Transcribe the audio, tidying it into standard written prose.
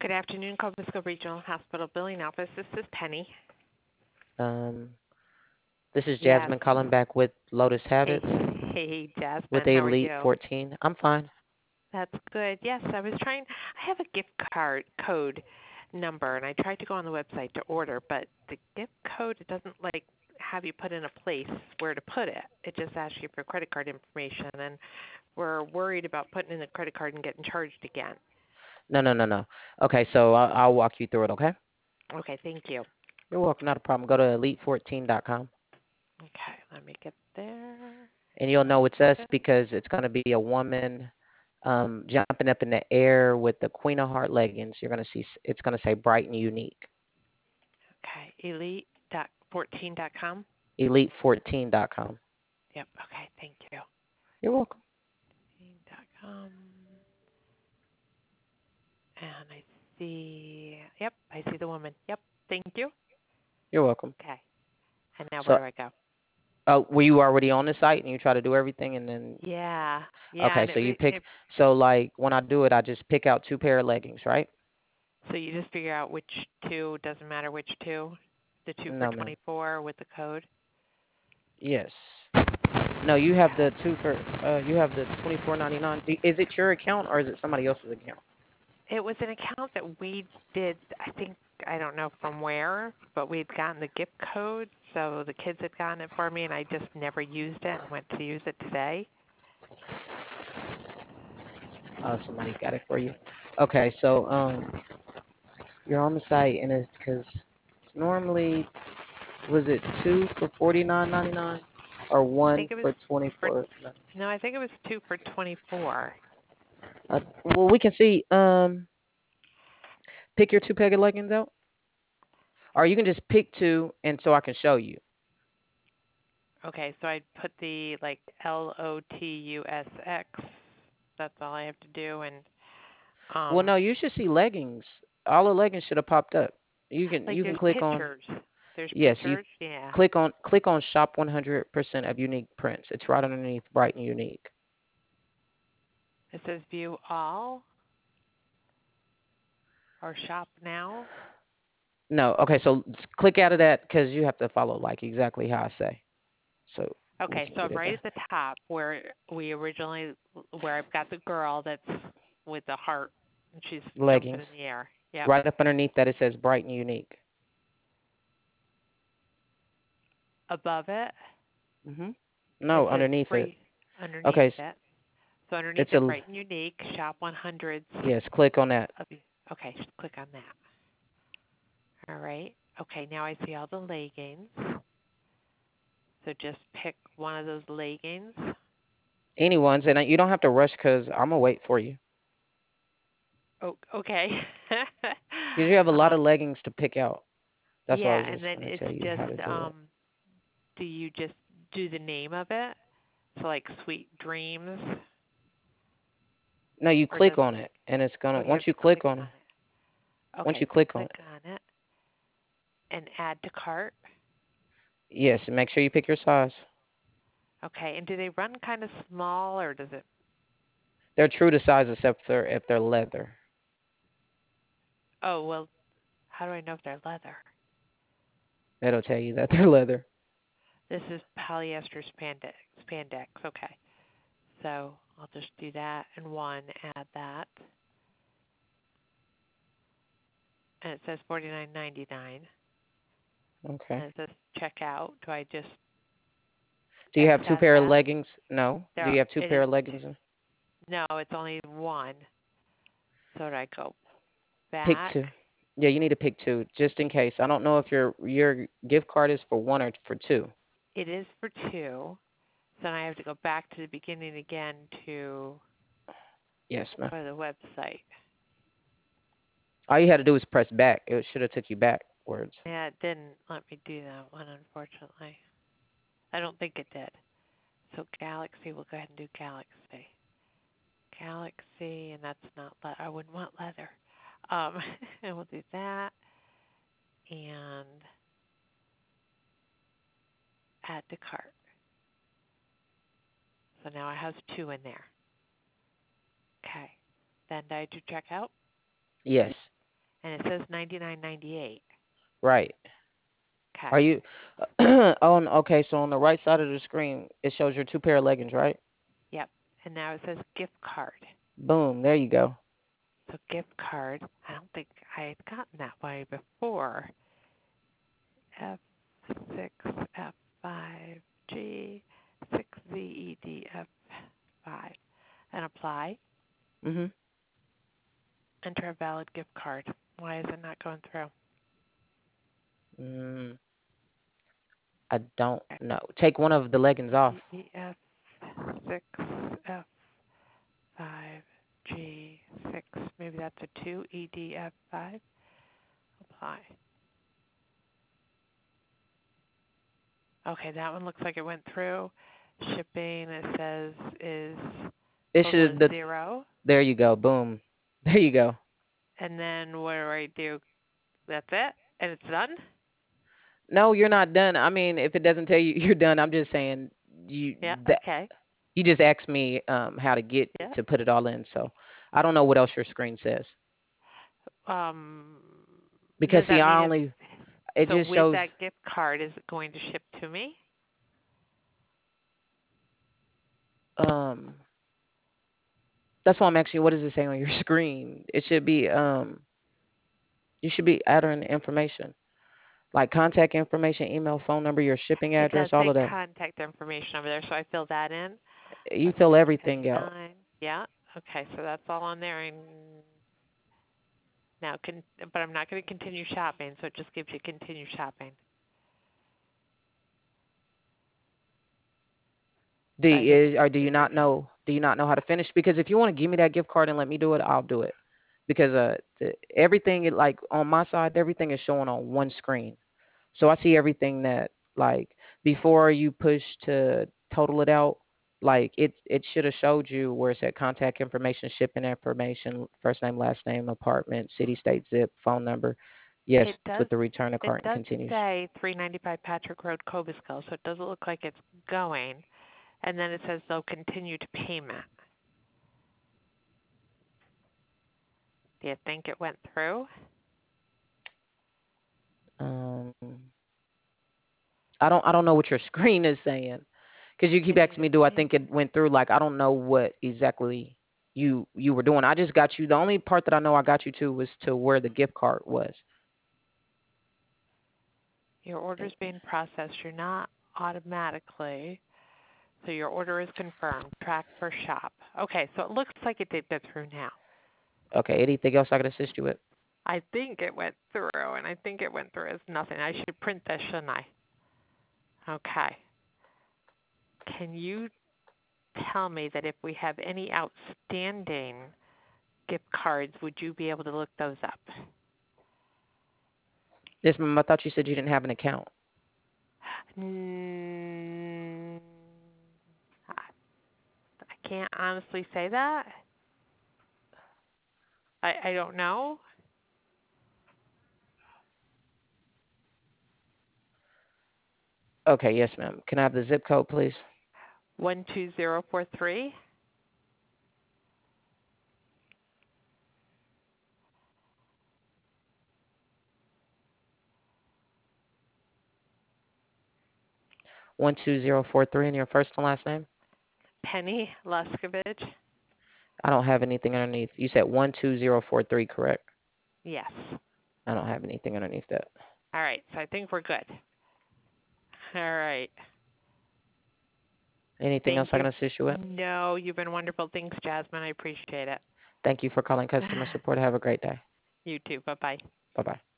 Good afternoon, Cobisco Regional Hospital Billing Office. This is Penny. Um, this is Yes. Jasmine calling back with Lotus Hey, Habits hey, with Jasmine. the How are Elite you? 14. I'm fine. That's good. Yes, I was trying. I have a gift card code number, and I tried to go on the website to order, but the gift code it doesn't like have you put in a place where to put it. It just asks you for credit card information, and we're worried about putting in the credit card and getting charged again. No. Okay, so I'll walk you through it, okay? Okay, thank you. You're welcome, not a problem. Go to elite14.com Okay, let me get there. and you'll know it's us because it's going to be a woman jumping up in the air with the Queen of Heart leggings. You're going to see it's going to say bright and unique. Okay, elite.14.com. Elite14.com. Yep. Okay. Thank you. You're welcome. .com. And I see. Yep. I see the woman. Yep. Thank you. You're welcome. Okay. And now where So, do I go? were you already on the site and you try to do everything and then Yeah. Yeah. okay, And so you pick so like when I do it I just pick out two pair of leggings, right? so you just figure out which two. Doesn't matter which two. The two for No, ma'am. 24 with the code. Yes. No, you have the two for you have the 24.99. Is it your account or is it somebody else's account? It was an account that we did. I think I don't know from where, but we'd gotten the gift code, so the kids had gotten it for me, and I just never used it and went to use it today. Somebody got it for you. Okay, so you're on the site and it's because normally was it two for 49.99 or I one think it was for for 24? no, I think it was two for 24. Well, we can see. Pick your two pair of leggings out, or you can just pick two, and so I can show you. Okay, so I'd put the like LOTUSX. That's all I have to do, and Well, um, no, you should see leggings. All the leggings should have popped up. You can like you can there's click on pictures. There's yes. You pictures. Yeah. click on shop 100% of unique prints. It's right underneath bright and unique. It says view all or shop now. No, okay. So click out of that because you have to follow like exactly how I say. So we Okay, can so get I'm it right there. at the top where I've got the girl that's with the heart and she's jumping Leggings in the air. Yep. right up underneath that it says bright and unique. Above it, it No, says underneath it. free underneath Okay, it. So underneath it's it, a bright and unique, shop 100s. yes. Click on that. Okay, just click on that. All right. Okay, now I see all the leggings. So just pick one of those leggings. Anyone's, and you don't have to rush because I'm gonna wait for you. Oh, okay. Because you have a lot um, of leggings to pick out. That's why I yeah, was and just then gonna it's tell you how to just do it. do you just do the name of it? So like Sweet Dreams, No, you or click does on it, and it's oh gonna you have once to you click click on on it. it? Once you Okay, so click on click it, on it and add to cart. yes, and make sure you pick your size. Okay, and do they run kind of small or does it? They're true to size except for if they're leather. Oh well, how do I know if they're leather? It'll tell you that they're leather. This is polyester spandex. Spandex. Okay. So I'll just do that and one, add that. And it says $49.99. Okay. And it says checkout. Do I just Do you have two accept pair of that? leggings? No. Do There you have two it pair is of leggings? no, it's only one. So do I go Pick back? two. Yeah, you need to pick two just in case. I don't know if your gift card is for one or for two. It is for two. So then I have to go back to the beginning again to Yes, ma'am. go to the website. All you had to do was press back. It should have took you backwards. Yeah, it didn't let me do that one, unfortunately. I don't think it did. So Galaxy, we'll go ahead and do Galaxy. Galaxy, and that's not I wouldn't want leather. Um, and we'll do that and add to cart. So now I have two in there. Okay. Then I do checkout. Yes. and it says $99.98. Right. Okay. Are you okay, so on the right side of the screen it shows your two pair of leggings, right? Yep. And now it says gift card. Boom, there you go. So gift card. I don't think I had gotten that way before. F6 F5 G 6Z ED F5 and apply. Mhm. Enter a valid gift card. Why is it not going through? Mm, I don't know. Take one of the leggings off. EDF6 F5 G6. Maybe that's a 2 EDF5. Apply. Okay, that one looks like it went through. Shipping, it says, is It total is should 0. there you go. Boom. There you go. And then what do? That's it? And it's done? No, you're not done. I mean, if it doesn't tell you you're done, I'm just saying you Yeah, that okay. you just asked me how to get Yeah. to put it all in. So I don't know what else your screen says because Does see, that I mean only it so just with shows. that gift card, is it going to ship to me? Um, that's why I'm asking you. What does it say on your screen? It should be you should be entering information like contact information, email, phone number, your shipping It address, does all say of that. contact information over there, so I fill that in. You Let's fill see, everything penny out. 9. Yeah. Okay, so that's all on there. And now, but I'm not going to continue shopping, so it just gives you continue shopping. So I hit Or do you continue. not know? Do you not know how to finish? Because if you want to give me that gift card and let me do it, I'll do it. Because everything like on my side, everything is showing on one screen. So I see everything that like before you push to total it out, like it should have showed you where it said contact information, shipping information, first name, last name, apartment, city, state, zip, phone number. Yes, It does. with the return of It cart and does continues. say 395 Patrick Road, Cobusco, so it doesn't look like it's going. And then it says they'll continue to payment. Do you think it went through? Um, I don't know what your screen is saying because you keep Continue asking to me, do I pay. think it went through? Like I don't know what exactly you were doing. I just got you. The only part that I know I got you to was to where the gift card was. Your order is being processed. You're not automatically. So your order is confirmed. Track for shop. Okay, so it looks like it did go through now. Okay. Anything else I could assist you with? I think it went through, and I think it went through as nothing. I should print this, shouldn't I? Okay. Can you tell me that if we have any outstanding gift cards, would you be able to look those up? Yes, ma'am. I thought you said you didn't have an account. Mm, I can't honestly say that. I don't know. Okay. Yes, ma'am. Can I have the zip code, please? 12043. 12043 and your first and last name. Penny Luskovich. I don't have anything underneath. You said 12043, correct? Yes. I don't have anything underneath that. All right, so I think we're good. All right. Anything else Thank I you. can assist you with? No, you've been wonderful. Thanks, Jasmine. I appreciate it. Thank you for calling customer support. Have a great day. You too. Bye-bye. Bye bye.